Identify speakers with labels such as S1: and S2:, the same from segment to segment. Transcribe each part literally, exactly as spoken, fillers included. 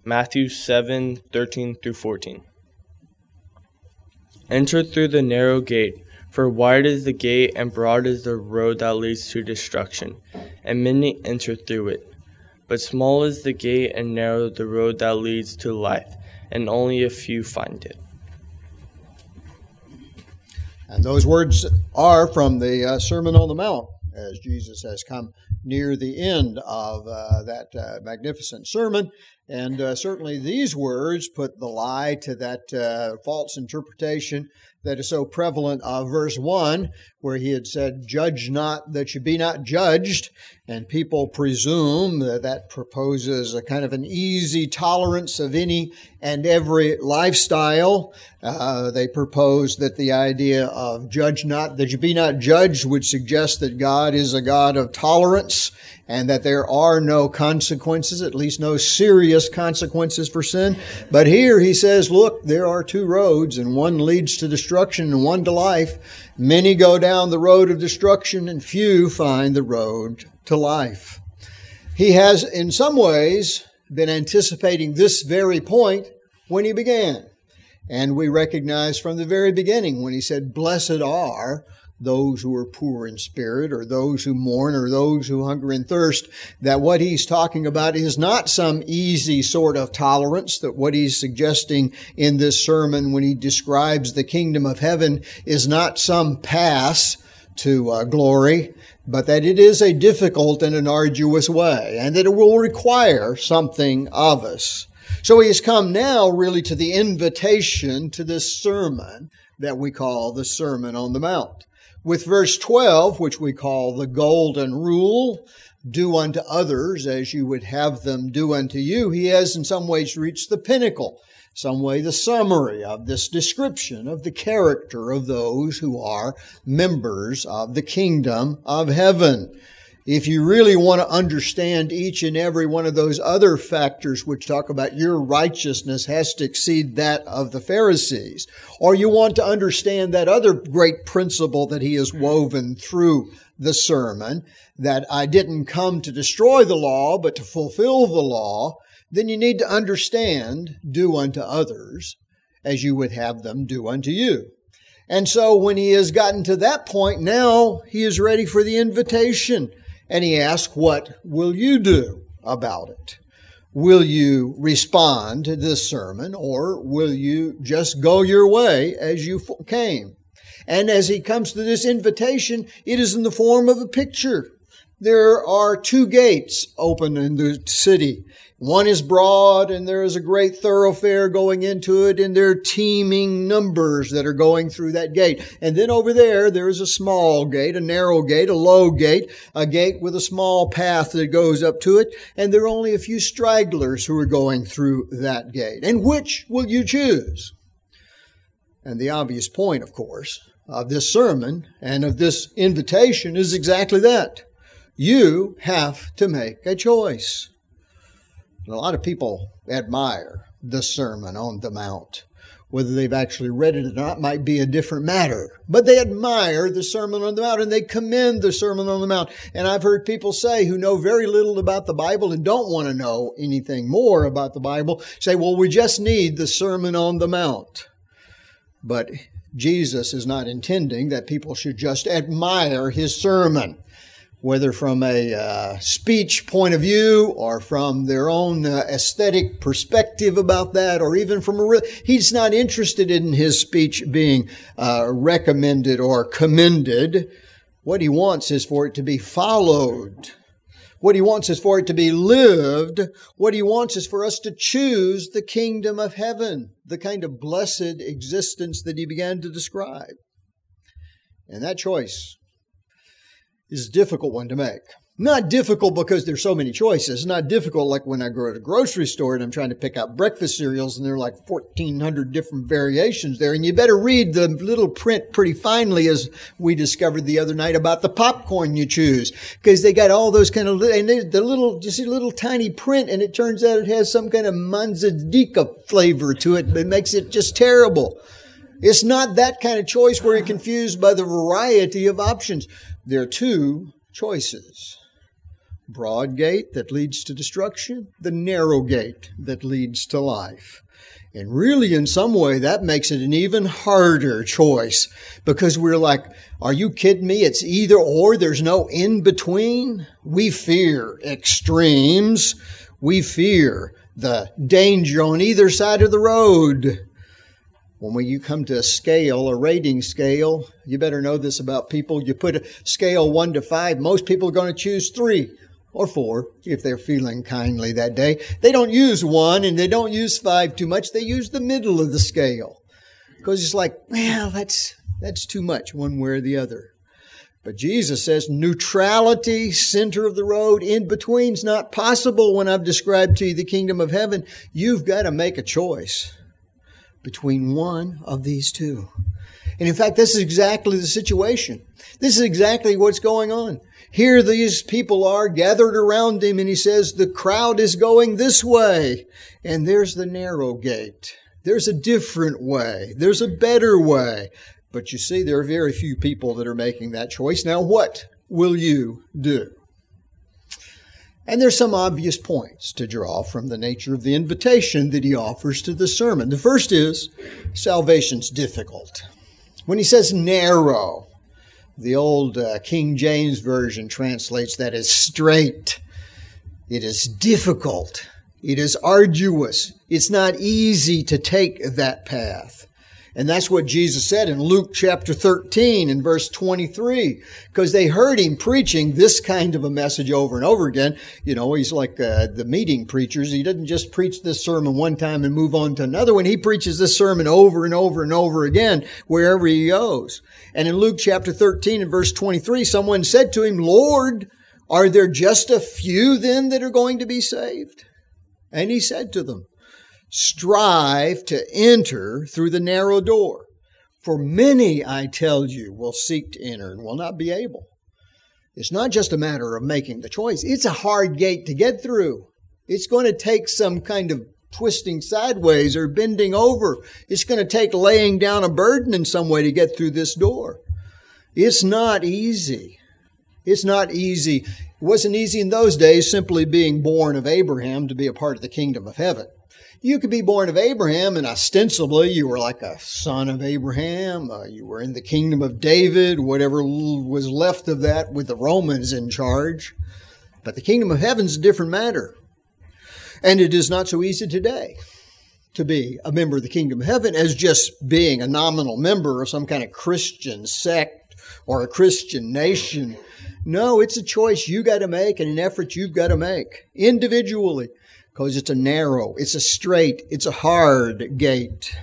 S1: Matthew seven thirteen through fourteen. Enter through the narrow gate, for wide is the gate and broad is the road that leads to destruction, and many enter through it. But small is the gate and narrow the road that leads to life, and only a few find it.
S2: And those words are from the uh, Sermon on the Mount, as Jesus has come near the end of uh, that uh, magnificent sermon. And uh, certainly these words put the lie to that uh, false interpretation that is so prevalent of verse one, where he had said, "Judge not that you be not judged." And people presume that that proposes a kind of an easy tolerance of any and every lifestyle. Uh, they propose that the idea of "judge not that you be not judged" would suggest that God is a God of tolerance and that there are no consequences, at least no serious consequences for sin. But here he says, look, there are two roads, and one leads to destruction and one to life. Many go down the road of destruction, and few find the road to life. He has, in some ways, been anticipating this very point when he began. And we recognize from the very beginning when he said, "Blessed are those who are poor in spirit," or those who mourn, or those who hunger and thirst, that what he's talking about is not some easy sort of tolerance, that what he's suggesting in this sermon when he describes the kingdom of heaven is not some pass to uh, glory, but that it is a difficult and an arduous way, and that it will require something of us. So he has come now really to the invitation to this sermon that we call the Sermon on the Mount. With verse twelve, which we call the golden rule, "Do unto others as you would have them do unto you," he has in some ways reached the pinnacle, some way the summary of this description of the character of those who are members of the kingdom of heaven. If you really want to understand each and every one of those other factors which talk about your righteousness has to exceed that of the Pharisees, or you want to understand that other great principle that he has woven through the sermon, that I didn't come to destroy the law, but to fulfill the law, then you need to understand, do unto others as you would have them do unto you. And so when he has gotten to that point, now he is ready for the invitation. And he asks, what will you do about it? Will you respond to this sermon, or will you just go your way as you came? And as he comes to this invitation, it is in the form of a picture. There are two gates open in the city. One is broad, and there is a great thoroughfare going into it, and there are teeming numbers that are going through that gate. And then over there, there is a small gate, a narrow gate, a low gate, a gate with a small path that goes up to it, and there are only a few stragglers who are going through that gate. And which will you choose? And the obvious point, of course, of this sermon and of this invitation is exactly that. You have to make a choice. A lot of people admire the Sermon on the Mount. Whether they've actually read it or not might be a different matter. But they admire the Sermon on the Mount, and they commend the Sermon on the Mount. And I've heard people say, who know very little about the Bible and don't want to know anything more about the Bible, say, well, we just need the Sermon on the Mount. But Jesus is not intending that people should just admire his sermon, whether from a uh, speech point of view or from their own uh, aesthetic perspective about that, or even from a re- he's not interested in his speech being uh, recommended or commended. What he wants is for it to be followed. What he wants is for it to be lived. What he wants is for us to choose the kingdom of heaven, the kind of blessed existence that he began to describe. And that choice is a difficult one to make. Not difficult because there's so many choices. Not difficult like when I go to the grocery store and I'm trying to pick out breakfast cereals and there are like fourteen hundred different variations there. And you better read the little print pretty finely, as we discovered the other night, about the popcorn you choose. Because they got all those kind of, and they, the little, you see little tiny print, and it turns out it has some kind of manzanilla flavor to it that makes it just terrible. It's not that kind of choice where you're confused by the variety of options. There are two choices. broad gate that leads to destruction, the narrow gate that leads to life. And really, in some way, that makes it an even harder choice because we're like, are you kidding me? It's either or. There's no in between. We fear extremes. We fear the danger on either side of the road. When you come to a scale, a rating scale, you better know this about people. You put a scale one to five, most people are going to choose three or four if they're feeling kindly that day. They don't use one and they don't use five too much. They use the middle of the scale because it's like, well, that's, that's too much one way or the other. But Jesus says neutrality, center of the road, in between's not possible when I've described to you the kingdom of heaven. You've got to make a choice between one of these two. And in fact, this is exactly the situation. This is exactly what's going on. Here these people are gathered around him, and he says the crowd is going this way. And there's the narrow gate. There's a different way. There's a better way. But you see, there are very few people that are making that choice. Now, what will you do? And there's some obvious points to draw from the nature of the invitation that he offers to the sermon. The first is, salvation's difficult. When he says narrow, the old uh, King James Version translates that as straight. It is difficult. It is arduous. It's not easy to take that path. And that's what Jesus said in Luke chapter thirteen and verse twenty-three, because they heard him preaching this kind of a message over and over again. You know, he's like uh, the meeting preachers. He doesn't just preach this sermon one time and move on to another one. He preaches this sermon over and over and over again wherever he goes. And in Luke chapter thirteen and verse twenty-three, someone said to him, Lord, are there just a few then that are going to be saved? And he said to them, strive to enter through the narrow door. For many, I tell you, will seek to enter and will not be able. It's not just a matter of making the choice. It's a hard gate to get through. It's going to take some kind of twisting sideways or bending over. It's going to take laying down a burden in some way to get through this door. It's not easy. It's not easy. It wasn't easy in those days simply being born of Abraham to be a part of the kingdom of heaven. You could be born of Abraham and ostensibly you were like a son of Abraham. Uh, you were in the kingdom of David, whatever was left of that with the Romans in charge. But the kingdom of heaven's a different matter. And it is not so easy today to be a member of the kingdom of heaven as just being a nominal member of some kind of Christian sect or a Christian nation. No, it's a choice you got to make and an effort you've got to make individually. Because it's a narrow, it's a straight, it's a hard gate.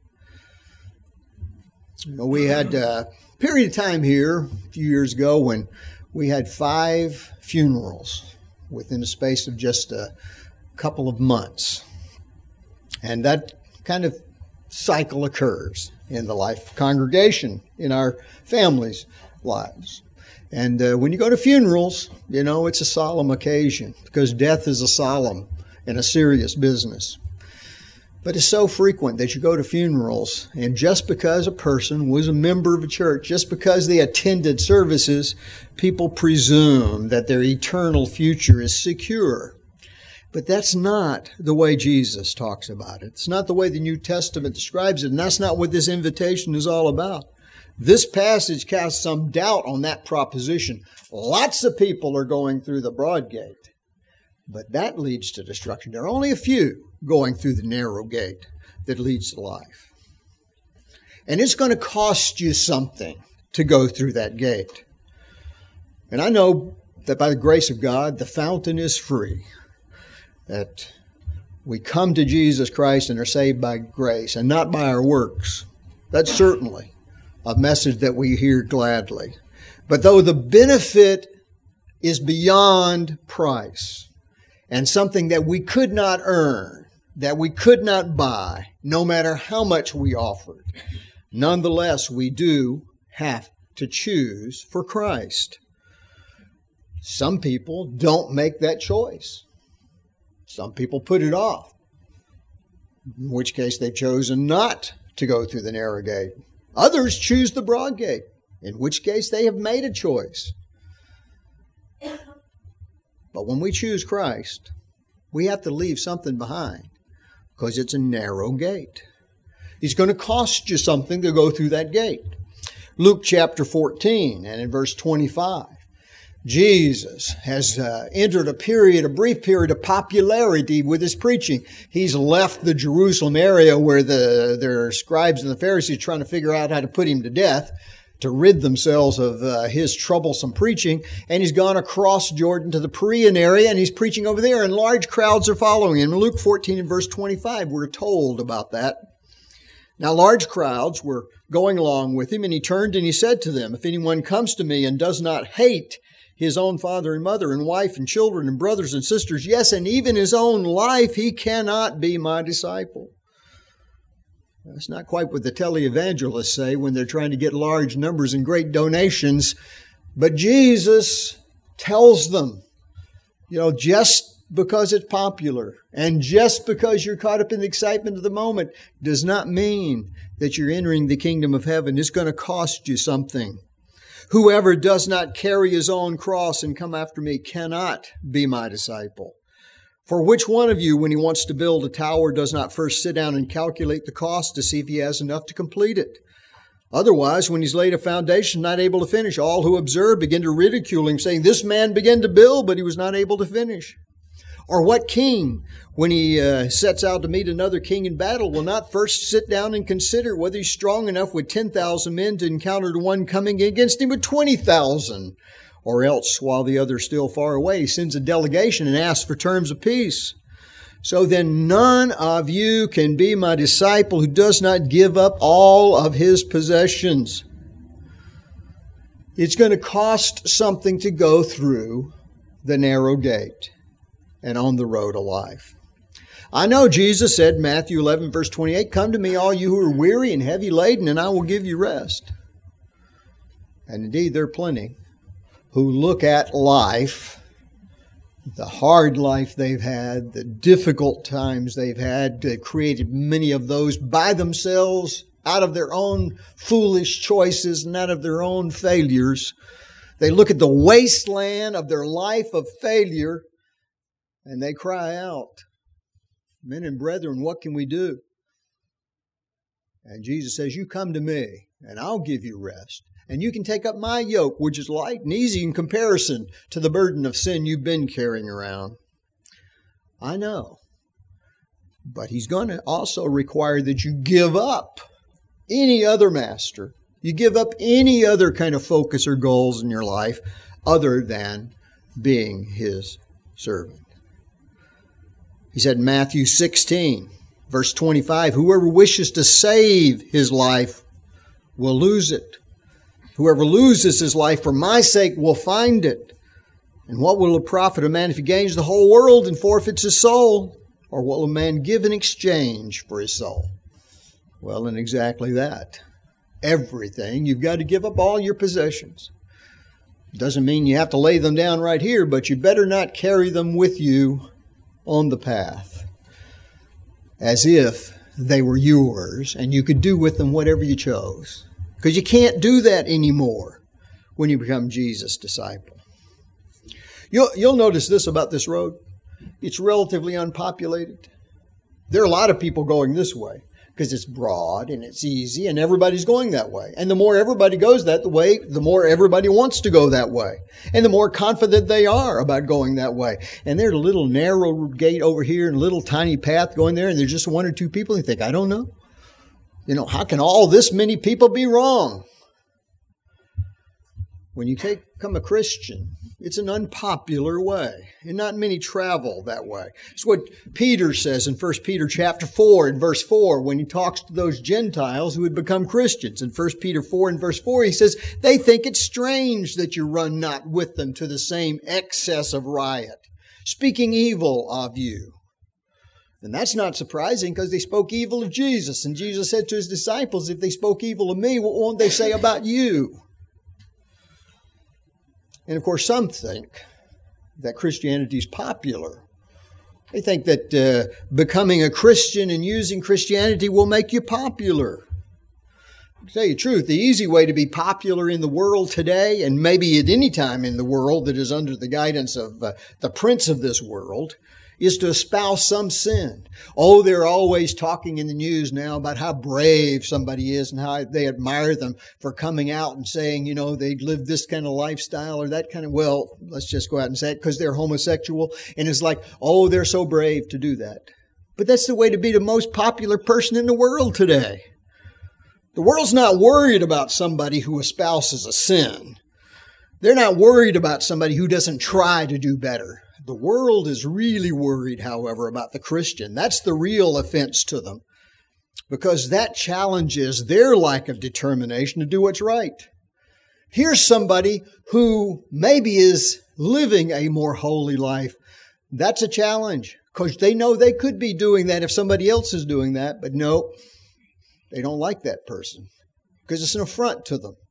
S2: You know, we had a period of time here a few years ago when we had five funerals within the space of just a couple of months. And that kind of cycle occurs in the life of congregation, in our families' lives. And uh, when you go to funerals, you know, it's a solemn occasion because death is a solemn and a serious business. But it's so frequent that you go to funerals, and just because a person was a member of a church, just because they attended services, people presume that their eternal future is secure. But that's not the way Jesus talks about it. It's not the way the New Testament describes it, and that's not what this invitation is all about. This passage casts some doubt on that proposition. Lots of people are going through the broad gate. But that leads to destruction. There are only a few going through the narrow gate that leads to life. And it's going to cost you something to go through that gate. And I know that by the grace of God, the fountain is free. That we come to Jesus Christ and are saved by grace and not by our works. That's certainly a message that we hear gladly. But though the benefit is beyond price, and something that we could not earn, that we could not buy, no matter how much we offered, nonetheless, we do have to choose for Christ. Some people don't make that choice. Some people put it off, in which case they've chosen not to go through the narrow gate. Others choose the broad gate, in which case they have made a choice. But when we choose Christ, we have to leave something behind because it's a narrow gate. It's going to cost you something to go through that gate. Luke chapter fourteen and in verse twenty-five, Jesus has uh, entered a period, a brief period of popularity with his preaching. He's left the Jerusalem area where the their scribes and the Pharisees are trying to figure out how to put him to death, to rid themselves of uh, his troublesome preaching. And he's gone across Jordan to the Perean area, and he's preaching over there, and large crowds are following him. In Luke fourteen and verse twenty-five, we're told about that. Now large crowds were going along with him, and he turned and he said to them, if anyone comes to me and does not hate his own father and mother and wife and children and brothers and sisters, yes, and even his own life, he cannot be my disciple. That's not quite what the televangelists say when they're trying to get large numbers and great donations. But Jesus tells them, you know, just because it's popular and just because you're caught up in the excitement of the moment does not mean that you're entering the kingdom of heaven. It's going to cost you something. Whoever does not carry his own cross and come after me cannot be my disciple. For which one of you, when he wants to build a tower, does not first sit down and calculate the cost to see if he has enough to complete it? Otherwise, when he's laid a foundation, not able to finish, all who observe begin to ridicule him, saying, this man began to build, but he was not able to finish. Or what king, when he uh, sets out to meet another king in battle, will not first sit down and consider whether he's strong enough with ten thousand men to encounter the one coming against him with twenty thousand? Or else, while the other is still far away, he sends a delegation and asks for terms of peace. So then none of you can be my disciple who does not give up all of his possessions. It's going to cost something to go through the narrow gate and on the road of life. I know Jesus said in Matthew eleven, verse twenty-eight, come to me, all you who are weary and heavy laden, and I will give you rest. And indeed, there are plenty who look at life, the hard life they've had, the difficult times they've had, they created many of those by themselves, out of their own foolish choices and out of their own failures. They look at the wasteland of their life of failure, and they cry out, men and brethren, what can we do? And Jesus says, you come to me, and I'll give you rest. And you can take up my yoke, which is light and easy in comparison to the burden of sin you've been carrying around. I know. But he's going to also require that you give up any other master. You give up any other kind of focus or goals in your life other than being his servant. He said in Matthew sixteen, verse twenty-five, whoever wishes to save his life will lose it. Whoever loses his life for my sake will find it. And what will it profit a man if he gains the whole world and forfeits his soul? Or what will a man give in exchange for his soul? Well, in exactly that. Everything. You've got to give up all your possessions. Doesn't mean you have to lay them down right here, but you better not carry them with you on the path as if they were yours and you could do with them whatever you chose. Because you can't do that anymore when you become Jesus' disciple. You'll, you'll notice this about this road. It's relatively unpopulated. There are a lot of people going this way because it's broad and it's easy and everybody's going that way. And the more everybody goes that way, the more everybody wants to go that way. And the more confident they are about going that way. And there's a little narrow gate over here and a little tiny path going there and there's just one or two people. You think, I don't know. You know, how can all this many people be wrong? When you take, become a Christian, it's an unpopular way. And not many travel that way. It's what Peter says in First Peter chapter four and verse four when he talks to those Gentiles who had become Christians. In First Peter four and verse four, he says, they think it strange that you run not with them to the same excess of riot, speaking evil of you. And that's not surprising because they spoke evil of Jesus. And Jesus said to his disciples, if they spoke evil of me, what won't they say about you? And of course, some think that Christianity is popular. They think that uh, becoming a Christian and using Christianity will make you popular. To tell you the truth, the easy way to be popular in the world today, and maybe at any time in the world that is under the guidance of uh, the prince of this world, is to espouse some sin. Oh, they're always talking in the news now about how brave somebody is and how they admire them for coming out and saying, you know, they live this kind of lifestyle or that kind of, well, let's just go out and say it because they're homosexual. And it's like, oh, they're so brave to do that. But that's the way to be the most popular person in the world today. The world's not worried about somebody who espouses a sin. They're not worried about somebody who doesn't try to do better. The world is really worried, however, about the Christian. That's the real offense to them, because that challenges their lack of determination to do what's right. Here's somebody who maybe is living a more holy life. That's a challenge, because they know they could be doing that if somebody else is doing that, but no, they don't like that person, because it's an affront to them.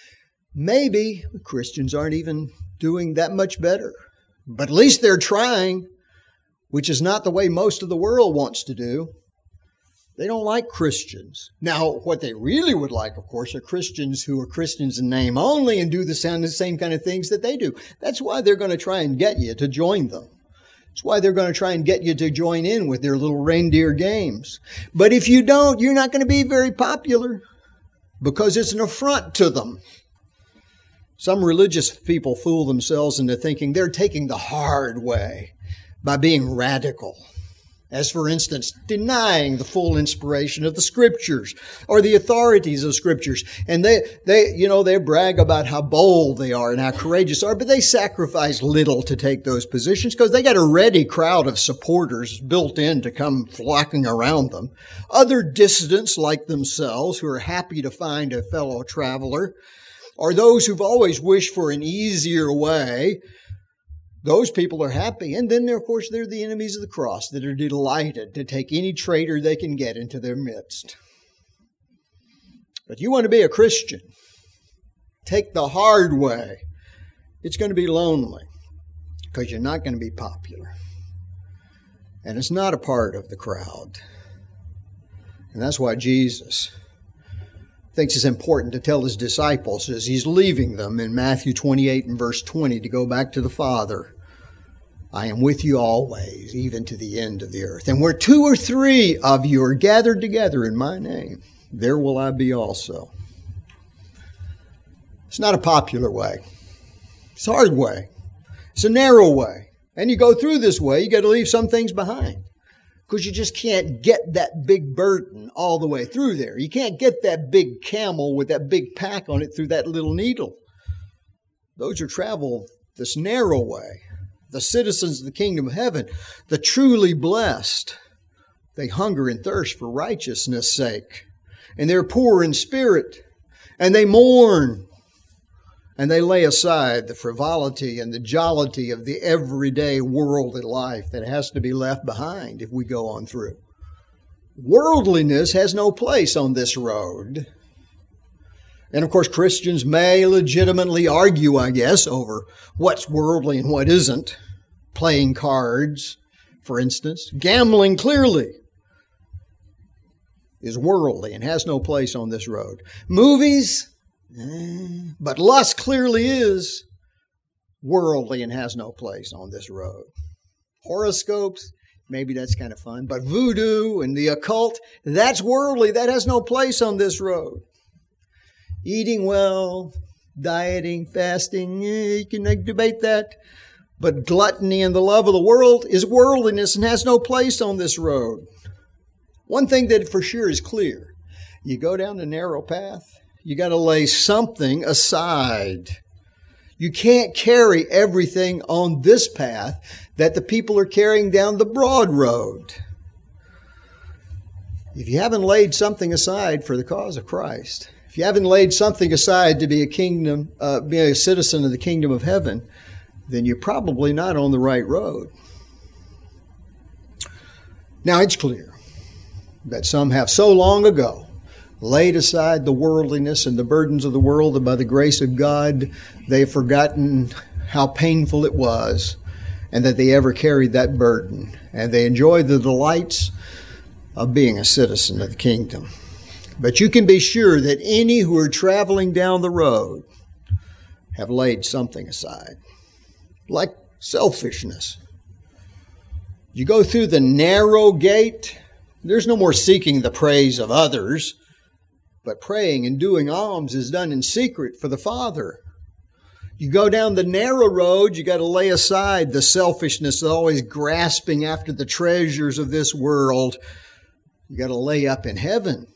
S2: Maybe Christians aren't even doing that much better. But at least they're trying, which is not the way most of the world wants to do. They don't like Christians. Now, what they really would like, of course, are Christians who are Christians in name only and do the same kind of things that they do. That's why they're going to try and get you to join them. That's why they're going to try and get you to join in with their little reindeer games. But if you don't, you're not going to be very popular because it's an affront to them. Some religious people fool themselves into thinking they're taking the hard way by being radical. As, for instance, denying the full inspiration of the Scriptures or the authorities of Scriptures. And they, they, you know, they brag about how bold they are and how courageous they are, but they sacrifice little to take those positions because they got a ready crowd of supporters built in to come flocking around them. Other dissidents like themselves who are happy to find a fellow traveler, or those who've always wished for an easier way, those people are happy. And then, of course, they're the enemies of the cross that are delighted to take any traitor they can get into their midst. But you want to be a Christian, take the hard way. It's going to be lonely because you're not going to be popular. And it's not a part of the crowd. And that's why Jesus thinks it's important to tell his disciples as he's leaving them in Matthew twenty-eight and verse twenty to go back to the Father. I am with you always, even to the end of the earth. And where two or three of you are gathered together in my name, there will I be also. It's not a popular way. It's a hard way. It's a narrow way. And you go through this way, you got to leave some things behind. Because you just can't get that big burden all the way through there. You can't get that big camel with that big pack on it through that little needle. Those who travel this narrow way, the citizens of the kingdom of heaven, the truly blessed, they hunger and thirst for righteousness' sake. And they're poor in spirit. And they mourn. And they lay aside the frivolity and the jollity of the everyday worldly life that has to be left behind if we go on through. Worldliness has no place on this road. And of course, Christians may legitimately argue, I guess, over what's worldly and what isn't. Playing cards, for instance. Gambling, clearly, is worldly and has no place on this road. Movies, but lust clearly is worldly and has no place on this road. Horoscopes, maybe that's kind of fun, but voodoo and the occult, that's worldly. That has no place on this road. Eating well, dieting, fasting, eh, you can debate that. But gluttony and the love of the world is worldliness and has no place on this road. One thing that for sure is clear, you go down the narrow path, you got to lay something aside. You can't carry everything on this path that the people are carrying down the broad road. If you haven't laid something aside for the cause of Christ, if you haven't laid something aside to be a kingdom, uh, be a citizen of the kingdom of heaven, then you're probably not on the right road. Now it's clear that some have so long ago laid aside the worldliness and the burdens of the world, and by the grace of God, they've forgotten how painful it was and that they ever carried that burden. And they enjoy the delights of being a citizen of the kingdom. But you can be sure that any who are traveling down the road have laid something aside, like selfishness. You go through the narrow gate, there's no more seeking the praise of others, but praying and doing alms is done in secret for the Father. You go down the narrow road, you got to lay aside the selfishness of always grasping after the treasures of this world. You got to lay up in heaven.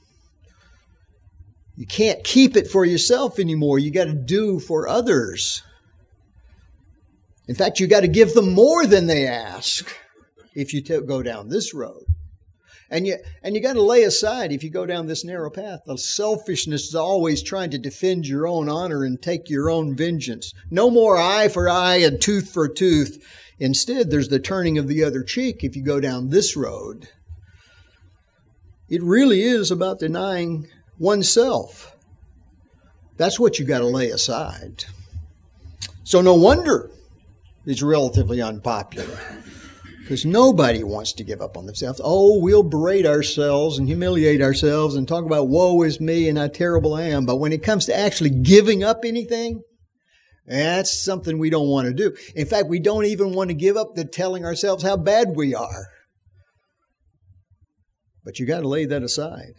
S2: You can't keep it for yourself anymore. You got to do for others. In fact, you got to give them more than they ask if you t- go down this road. And you and you got to lay aside, if you go down this narrow path, the selfishness is always trying to defend your own honor and take your own vengeance. No more eye for eye and tooth for tooth. Instead, there's the turning of the other cheek if you go down this road. It really is about denying oneself. That's what you got to lay aside. So no wonder it's relatively unpopular. Because nobody wants to give up on themselves. Oh, we'll berate ourselves and humiliate ourselves and talk about woe is me and how terrible I am. But when it comes to actually giving up anything, that's something we don't want to do. In fact, we don't even want to give up the telling ourselves how bad we are. But you got to lay that aside.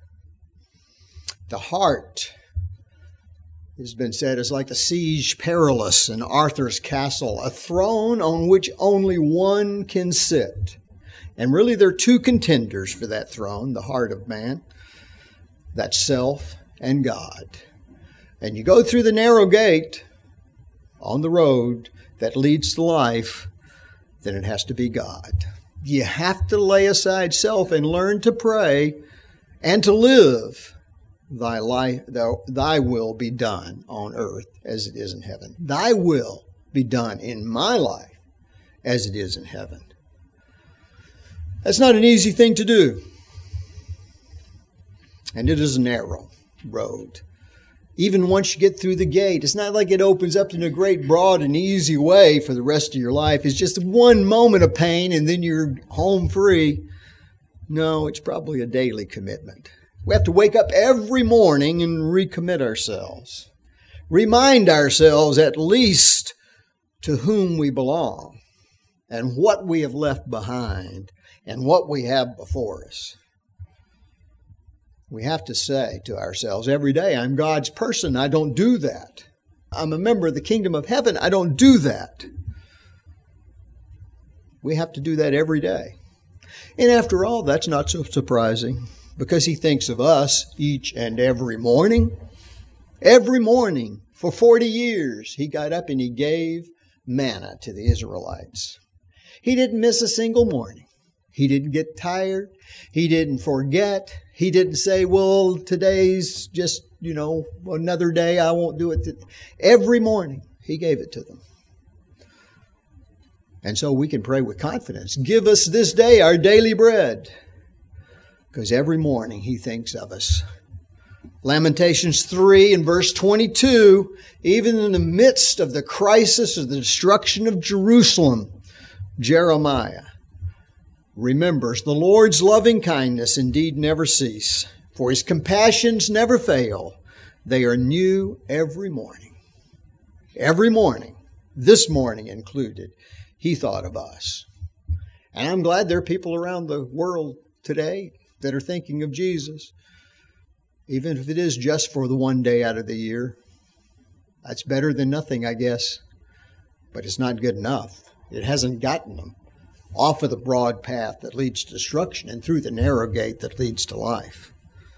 S2: The heart, has been said, is like the siege perilous in Arthur's castle, a throne on which only one can sit. And really there are two contenders for that throne, the heart of man. That's self and God. And you go through the narrow gate on the road that leads to life, then it has to be God. You have to lay aside self and learn to pray and to live. Thy life, thy will be done on earth as it is in heaven. Thy will be done in my life as it is in heaven. That's not an easy thing to do. And it is a narrow road. Even once you get through the gate, it's not like it opens up in a great, broad, and easy way for the rest of your life. It's just one moment of pain and then you're home free. No, it's probably a daily commitment. We have to wake up every morning and recommit ourselves. Remind ourselves at least to whom we belong and what we have left behind and what we have before us. We have to say to ourselves every day, I'm God's person. I don't do that. I'm a member of the kingdom of heaven. I don't do that. We have to do that every day. And after all, that's not so surprising. Because he thinks of us each and every morning. Every morning for forty years, he got up and he gave manna to the Israelites. He didn't miss a single morning. He didn't get tired. He didn't forget. He didn't say, well, today's just, you know, another day. I won't do it. Every morning, he gave it to them. And so we can pray with confidence. Give us this day our daily bread. Because every morning he thinks of us. Lamentations three and verse twenty-two, even in the midst of the crisis of the destruction of Jerusalem, Jeremiah remembers the Lord's loving kindness indeed never cease, for his compassions never fail. They are new every morning. Every morning, this morning included, he thought of us. And I'm glad there are people around the world today that are thinking of Jesus, even if it is just for the one day out of the year. That's better than nothing, I guess. But it's not good enough. It hasn't gotten them off of the broad path that leads to destruction and through the narrow gate that leads to life.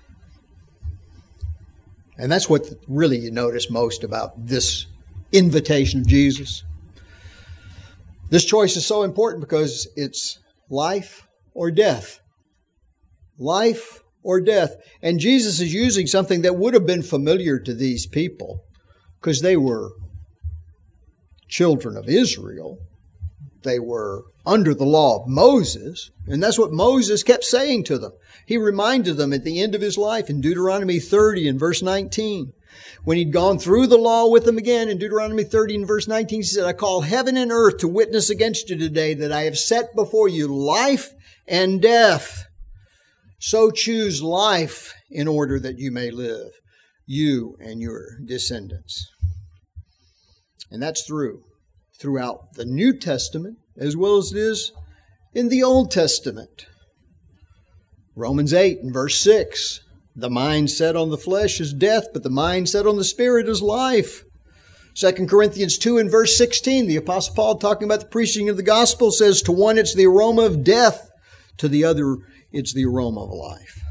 S2: And that's what really you notice most about this invitation of Jesus. This choice is so important because it's life or death. Life or death. And Jesus is using something that would have been familiar to these people because they were children of Israel. They were under the law of Moses. And that's what Moses kept saying to them. He reminded them at the end of his life in Deuteronomy thirty and verse nineteen. When he'd gone through the law with them again in Deuteronomy thirty and verse nineteen, he said, I call heaven and earth to witness against you today that I have set before you life and death, So choose life in order that you may live, you and your descendants. And that's through, throughout the New Testament, as well as it is in the Old Testament. Romans eight and verse six, the mind set on the flesh is death, but the mind set on the Spirit is life. Second Corinthians two and verse sixteen, the Apostle Paul, talking about the preaching of the gospel, says, to one it's the aroma of death, to the other it's the aroma of life.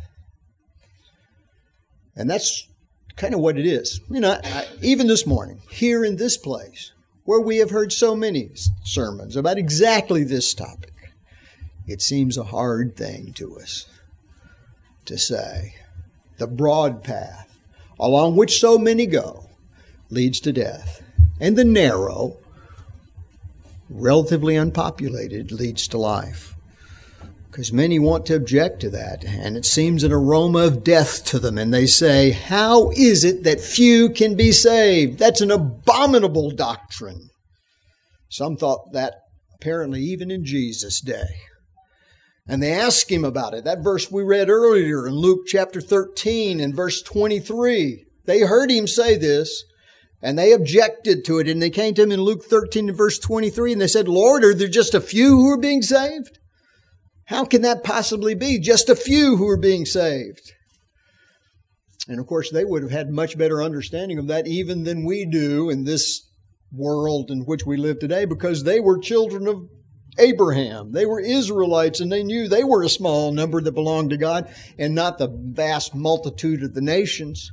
S2: And that's kind of what it is. You know, I, even this morning, here in this place, where we have heard so many sermons about exactly this topic, it seems a hard thing to us to say the broad path along which so many go leads to death, and the narrow, relatively unpopulated, leads to life. Because many want to object to that, and it seems an aroma of death to them, and they say, how is it that few can be saved? That's an abominable doctrine. Some thought that apparently even in Jesus' day. And they asked him about it. That verse we read earlier in Luke chapter thirteen and verse twenty-three. They heard him say this, and they objected to it. And they came to him in Luke thirteen and verse twenty-three, and they said, Lord, are there just a few who are being saved? How can that possibly be? Just a few who are being saved. And of course, they would have had much better understanding of that even than we do in this world in which we live today, because they were children of Abraham. They were Israelites, and they knew they were a small number that belonged to God and not the vast multitude of the nations.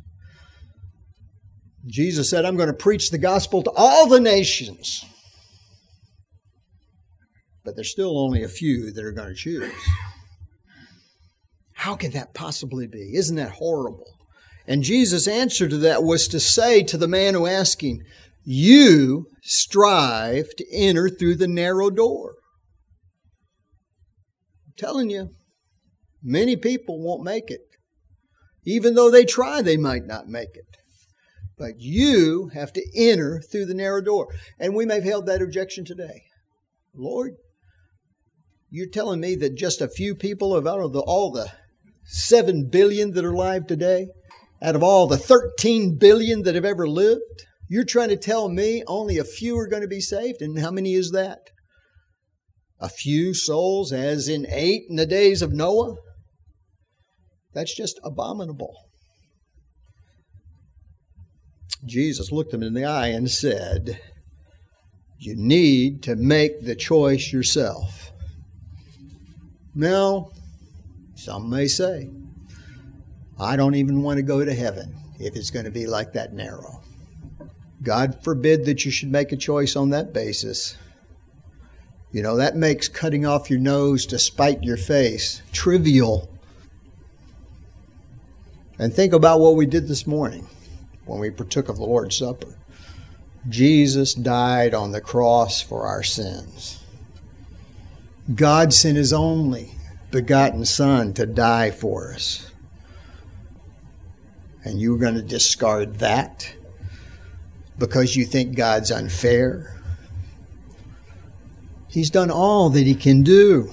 S2: Jesus said, I'm going to preach the gospel to all the nations. But there's still only a few that are going to choose. How can that possibly be? Isn't that horrible? And Jesus' answer to that was to say to the man who asked him, you strive to enter through the narrow door. I'm telling you, many people won't make it. Even though they try, they might not make it. But you have to enter through the narrow door. And we may have held that objection today. Lord, you're telling me that just a few people of out of the, all the seven billion that are alive today, out of all the thirteen billion that have ever lived, you're trying to tell me only a few are going to be saved? And how many is that? A few souls, as in eight in the days of Noah? That's just abominable. Jesus looked him in the eye and said, you need to make the choice yourself. Now, some may say, I don't even want to go to heaven if it's going to be like that narrow. God forbid that you should make a choice on that basis. You know, that makes cutting off your nose to spite your face trivial. And think about what we did this morning when we partook of the Lord's Supper. Jesus died on the cross for our sins. God sent His only begotten Son to die for us. And you're going to discard that because you think God's unfair? He's done all that He can do.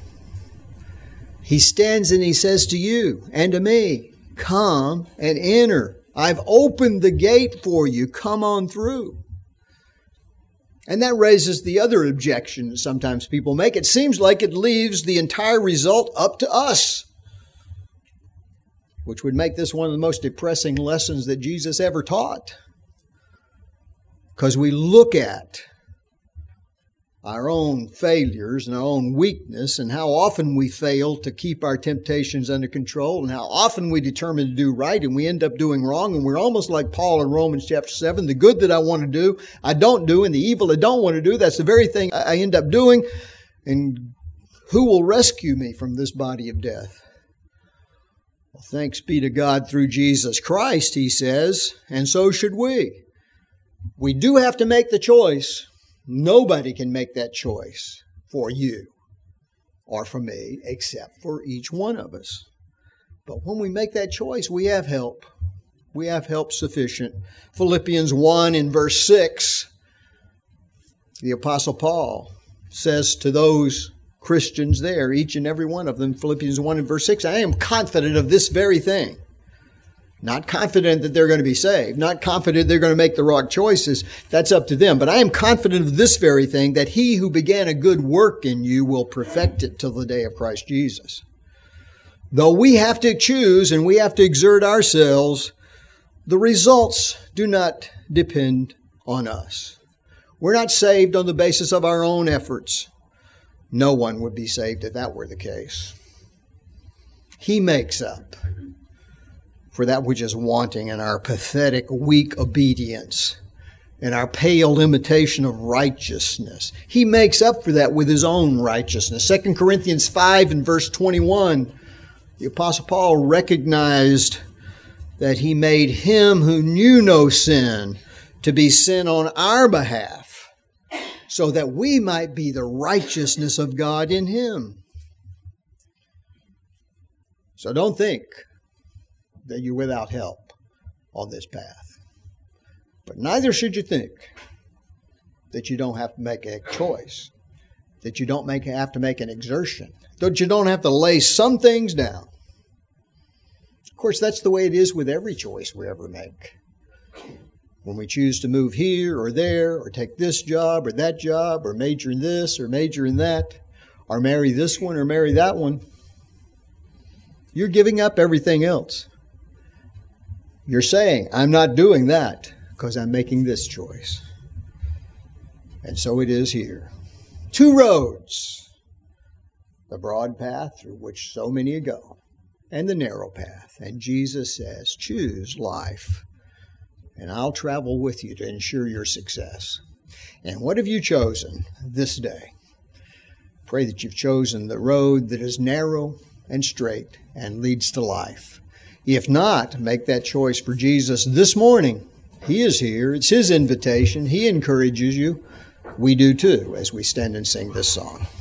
S2: He stands and He says to you and to me, come and enter. I've opened the gate for you. Come on through. And that raises the other objection that sometimes people make. It seems like it leaves the entire result up to us, which would make this one of the most depressing lessons that Jesus ever taught. Because we look at our own failures and our own weakness and how often we fail to keep our temptations under control and how often we determine to do right and we end up doing wrong, and we're almost like Paul in Romans chapter seven. The good that I want to do, I don't do, and the evil I don't want to do, that's the very thing I end up doing. And who will rescue me from this body of death? Well, thanks be to God through Jesus Christ, he says, and so should we. We do have to make the choice. Nobody can make that choice for you or for me except for each one of us. But when we make that choice, we have help. We have help sufficient. Philippians one in verse six, the Apostle Paul says to those Christians there, each and every one of them. Philippians one and verse six, I am confident of this very thing. Not confident that they're going to be saved. Not confident they're going to make the wrong choices. That's up to them. But I am confident of this very thing, that he who began a good work in you will perfect it till the day of Christ Jesus. Though we have to choose and we have to exert ourselves, the results do not depend on us. We're not saved on the basis of our own efforts. No one would be saved if that were the case. He makes up for that which is wanting in our pathetic, weak obedience and our pale imitation of righteousness. He makes up for that with his own righteousness. Second Corinthians five and verse twenty-one, the Apostle Paul recognized that he made him who knew no sin to be sin on our behalf, so that we might be the righteousness of God in him. So don't think that you're without help on this path. But neither should you think that you don't have to make a choice, that you don't make, have to make an exertion, that you don't have to lay some things down. Of course, that's the way it is with every choice we ever make. When we choose to move here or there, or take this job or that job, or major in this or major in that, or marry this one or marry that one, you're giving up everything else. You're saying, I'm not doing that because I'm making this choice. And so it is here. Two roads. The broad path through which so many go, and the narrow path. And Jesus says, choose life, and I'll travel with you to ensure your success. And what have you chosen this day? Pray that you've chosen the road that is narrow and straight and leads to life. If not, make that choice for Jesus this morning. He is here. It's his invitation. He encourages you. We do too as we stand and sing this song.